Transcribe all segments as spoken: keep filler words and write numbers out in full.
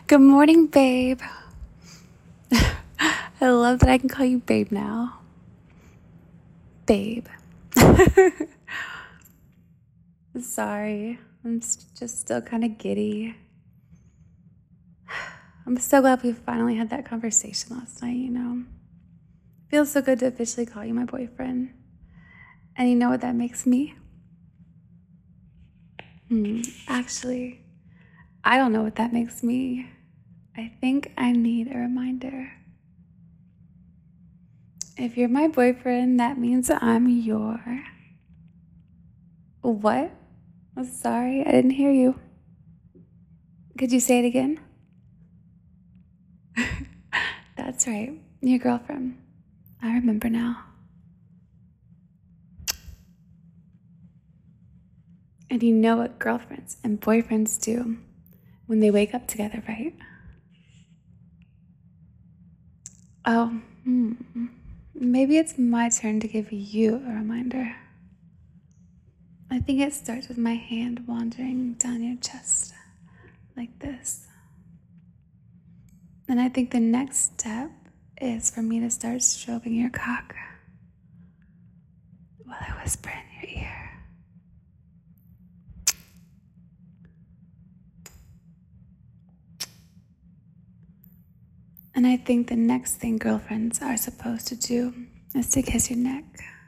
Good morning, babe. I love that I can call you babe now. Babe. Sorry, I'm just still kind of giddy. I'm so glad we finally had that conversation last night, you know. It feels so good to officially call you my boyfriend. And you know what that makes me? Hmm, actually, I don't know what that makes me. I think I need a reminder. If you're my boyfriend, that means I'm your... What? I'm sorry, I didn't hear you. Could you say it again? That's right, your girlfriend. I remember now. And you know what girlfriends and boyfriends do when they wake up together, right? Oh, hmm. Maybe it's my turn to give you a reminder. I think it starts with my hand wandering down your chest, like this. And I think the next step is for me to start stroking your cock while I whisper in your ear. And I think the next thing girlfriends are supposed to do is to kiss your neck.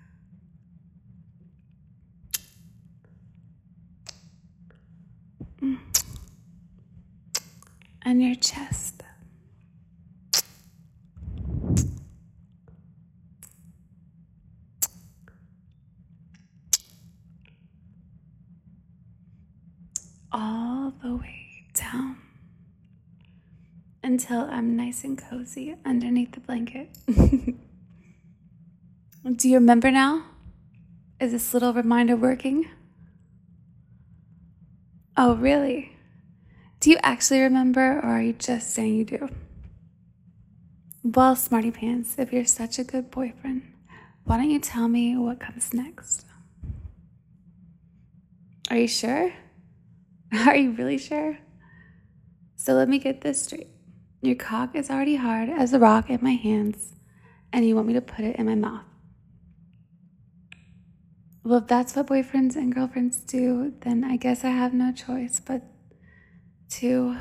And your chest. All the way down until I'm nice and cozy underneath the blanket. Do you remember now? Is this little reminder working? Oh, really? Do you actually remember, or are you just saying you do? Well, smarty pants, if you're such a good boyfriend, why don't you tell me what comes next? Are you sure? Are you really sure? So let me get this straight. Your cock is already hard as a rock in my hands, and you want me to put it in my mouth. Well, if that's what boyfriends and girlfriends do, then I guess I have no choice but to...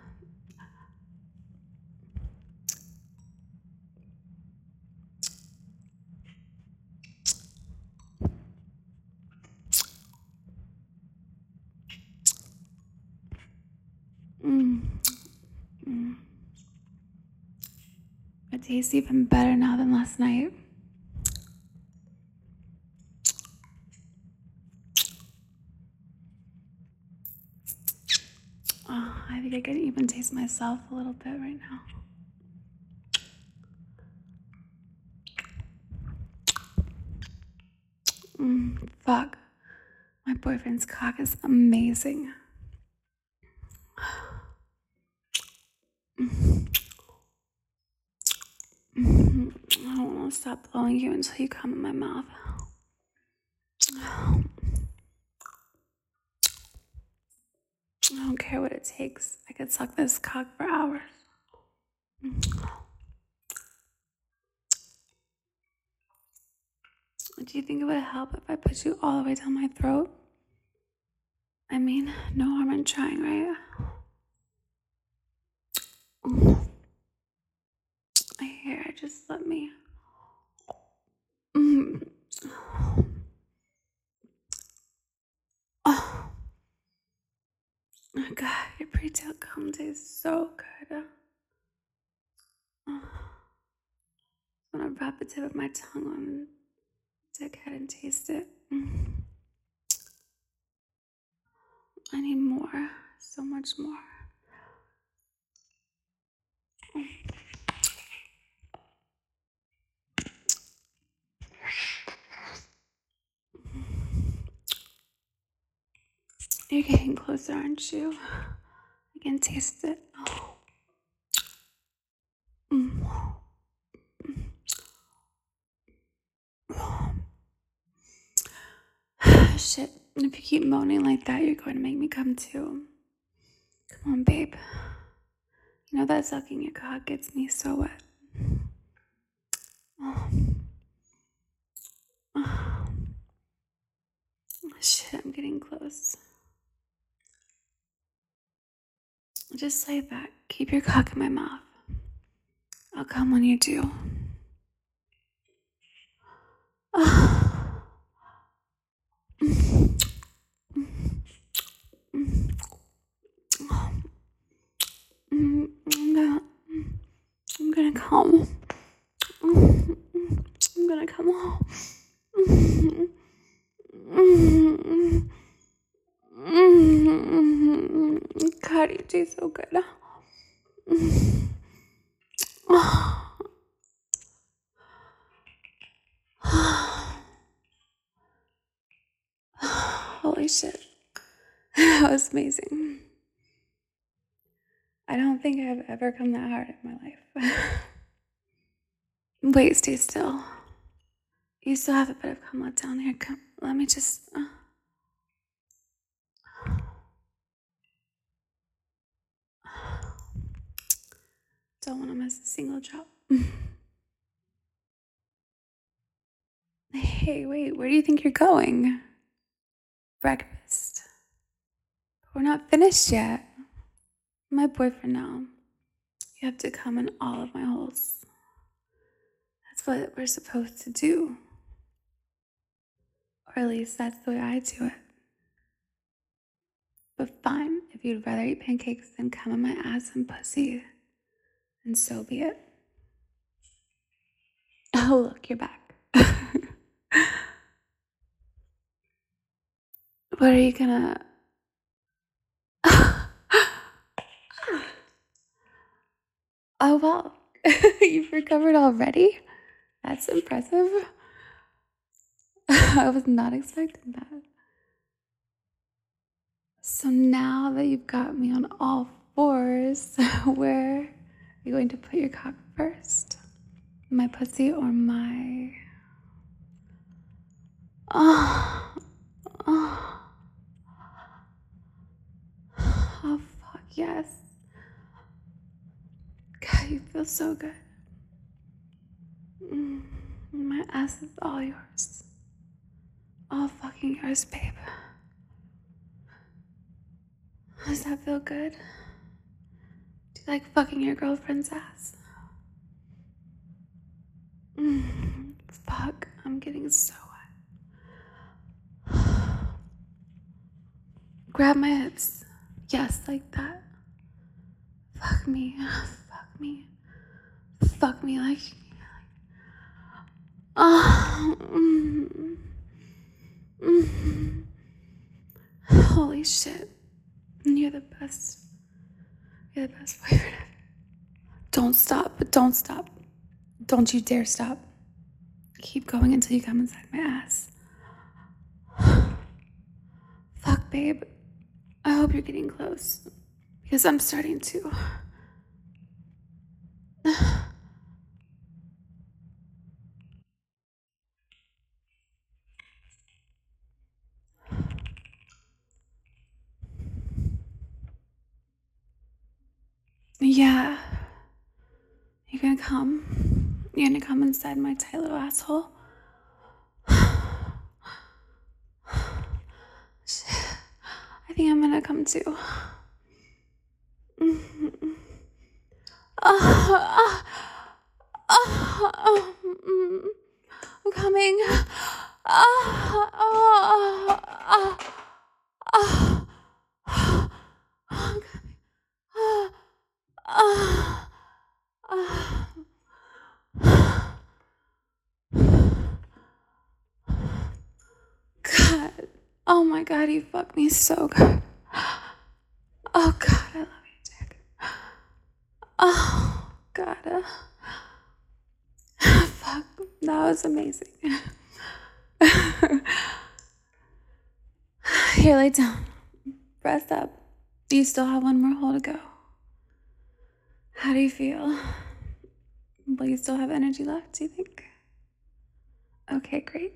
Mm. Mm. It tastes even better now than last night. Oh, I think I can even taste myself a little bit right now. Mm, fuck. My boyfriend's cock is amazing. I don't want to stop blowing you until you come in my mouth. I don't care what it takes. I could suck this cock for hours. Do you think it would help if I put you all the way down my throat? I mean, no harm in trying, right? Here, just let me. Mm. Oh. Oh God, your pre-tail cum tastes so good. Oh. I want to wrap the tip of my tongue on the dickhead and taste it. Mm. I need more, so much more. You're getting closer, aren't you? I can taste it. Oh. Mm. Shit, if you keep moaning like that, you're going to make me come too. Come on, babe. You know that sucking your cock gets me so wet. Oh. Oh. Shit, I'm getting close. Just lay back. Keep your cock in my mouth. I'll come when you do. Oh. I'm gonna, I'm gonna come. I'm gonna come home. God, you taste so good. Holy shit. That was amazing. I don't think I've ever come that hard in my life. Wait, stay still. You still have a bit of cum left down here. Come, let me just. Uh... Don't want to miss a single drop. Hey, wait, where do you think you're going? Breakfast. We're not finished yet. My boyfriend now. You have to come in all of my holes. That's what we're supposed to do. Or at least that's the way I do it. But fine, if you'd rather eat pancakes than come in my ass and pussy, then so be it. Oh, look, you're back. What are you gonna... Oh, well, you've recovered already? That's impressive. I was not expecting that. So now that you've got me on all fours, where are you going to put your cock first? My pussy or my... Oh, oh. Oh, fuck, yes. God, you feel so good. Mm, my ass is all yours. All fucking yours, babe. Does that feel good? Do you like fucking your girlfriend's ass? Mm, fuck, I'm getting so wet. Grab my hips. Yes, like that. Fuck me. Fuck me. Fuck me like... Oh. Mm, mm. Holy shit. You're the best. You're the best boyfriend ever. Don't stop, but don't stop. Don't you dare stop. Keep going until you come inside my ass. Fuck, babe. I hope you're getting close. Because I'm starting to. Yeah. You're gonna come? You're gonna come inside my tight little asshole? Shit. I think I'm gonna come too. Oh, oh, oh, mm. I'm coming. Oh, oh, oh, oh, oh, I'm coming. Oh, oh, oh. God. Oh my God, you fucked me so good. Oh God, I love you, Dick. Oh God. Uh, fuck, that was amazing. Here, lay down. Rest up. You still have one more hole to go. How do you feel? Will you still have energy left, do you think? Okay, great.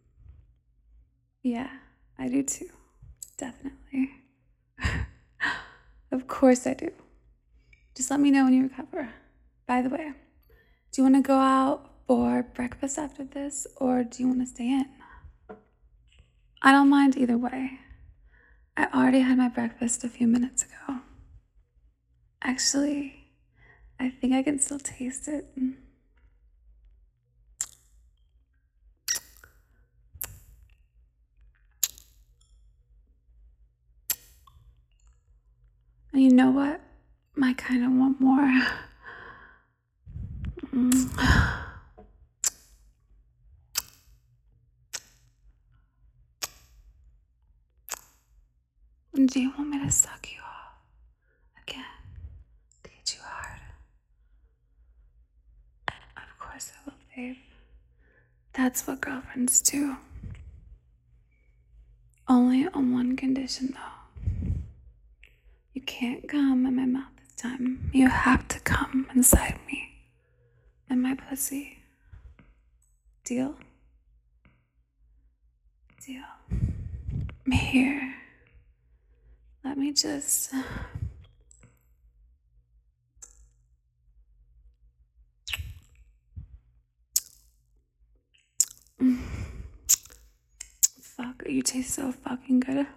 Yeah, I do too. Definitely. Of course I do. Just let me know when you recover. By the way, do you want to go out for breakfast after this, or do you want to stay in? I don't mind either way. I already had my breakfast a few minutes ago. Actually, I think I can still taste it. And you know what? I kind of want more. Mm. Do you want me to suck you off again to get you hard? Of course I will, babe. That's what girlfriends do. Only on one condition, though. You can't come in my mouth this time. You have to come inside me. In my pussy. Deal? Deal. Here. Let me just... Fuck, you taste so fucking good.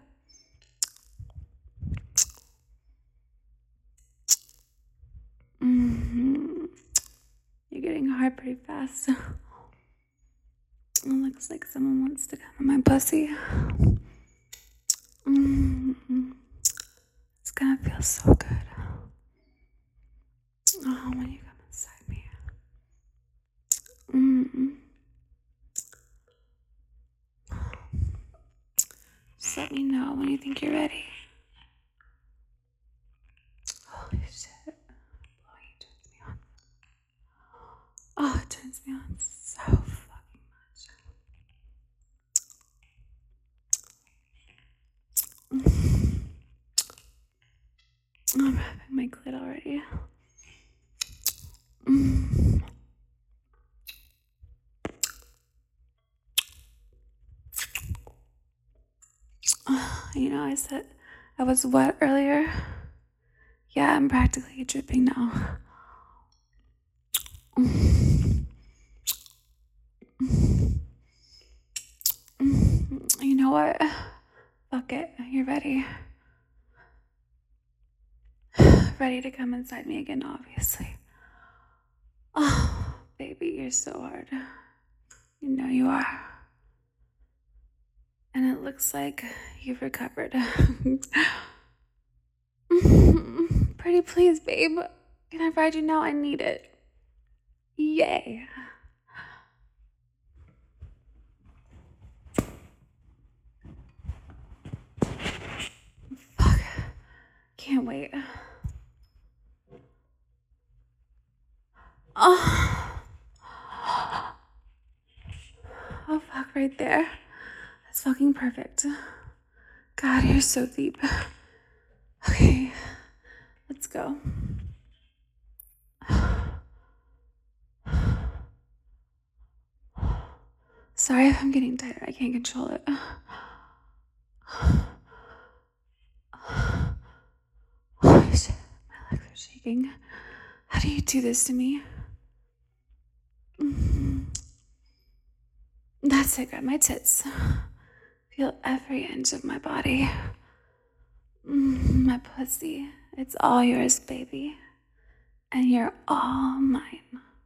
Mm-hmm. You're getting hard pretty fast. It looks like someone wants to come in my pussy. Mm-hmm. It's gonna feel so good. Oh, when you come inside me. Mm-hmm. Just let me know when you think you're ready. Holy shit. Blowing turns me on. Oh, it turns me on so fucking much. I'm having my clit already. Mm. You know, I said I was wet earlier. Yeah, I'm practically dripping now. You know what? Fuck it. You're ready. Ready to come inside me again, obviously. Oh, baby, you're so hard. You know you are. And it looks like you've recovered. Pretty please, babe. Can I ride you now? I need it. Yay. Fuck. Can't wait. Oh. Oh, fuck, right there. That's fucking perfect. God, you're so deep. Okay, let's go. Sorry if I'm getting tighter. I can't control it. Holy shit, my legs are shaking. How do you do this to me? That's it, grab my tits. Feel every inch of my body. My pussy. It's all yours, baby. And you're all mine.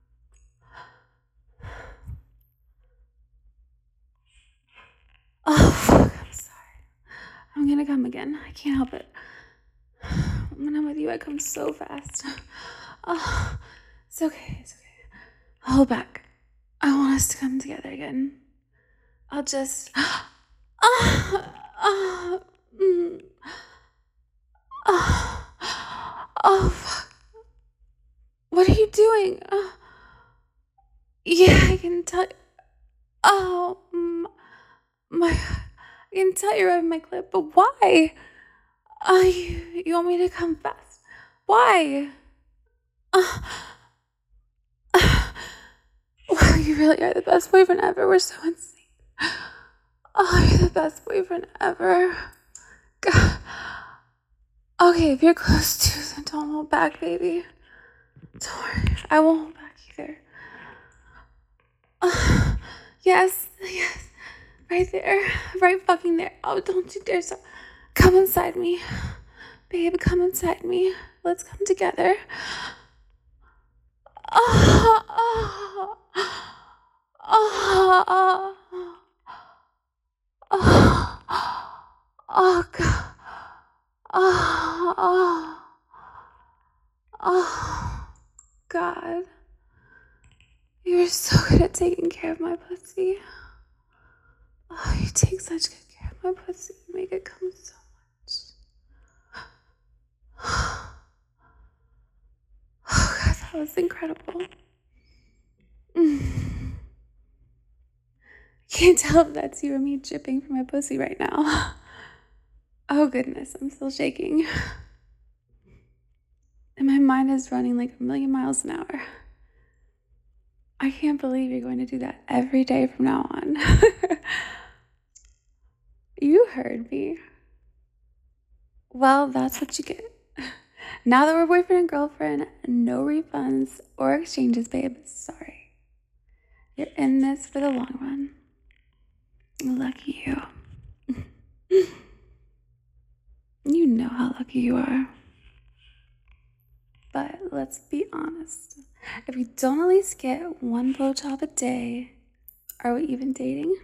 Oh, fuck, I'm sorry. I'm gonna come again. I can't help it. When I'm with you, I come so fast. Oh, it's okay, it's okay. I'll hold back. I want us to come together again. I'll just... Oh, oh, mm. oh, oh, fuck. What are you doing? Oh. Yeah, I can tell... Oh, my... I can tell you're rubbing my clit, but why? Oh, you, you want me to come fast? Why? Uh, uh, wow, you really are the best boyfriend ever. We're so insane. Oh, you're the best boyfriend ever. God. Okay, if you're close to, then don't hold back, baby. Don't worry, I won't hold back either. Uh, yes, yes, right there, right fucking there. Oh, don't you dare stop. Come inside me, babe. Come inside me. Let's come together. Oh, oh, oh, oh, oh, oh, God. Oh, oh, oh, God. You're so good at taking care of my pussy. Oh, you take such good care of my pussy. You make it come so much. Oh, God, that was incredible. Mm. Can't tell if that's you or me dripping from my pussy right now. Oh, goodness, I'm still shaking. And my mind is running like a million miles an hour. I can't believe you're going to do that every day from now on. You heard me. Well, that's what you get. Now that we're boyfriend and girlfriend, no refunds or exchanges, babe. Sorry. You're in this for the long run. Lucky you. You know how lucky you are. But let's be honest. If you don't at least get one blowjob a day, are we even dating?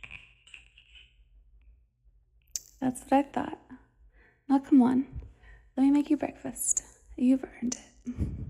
That's what I thought. Now come on. Let me make you breakfast. You've earned it.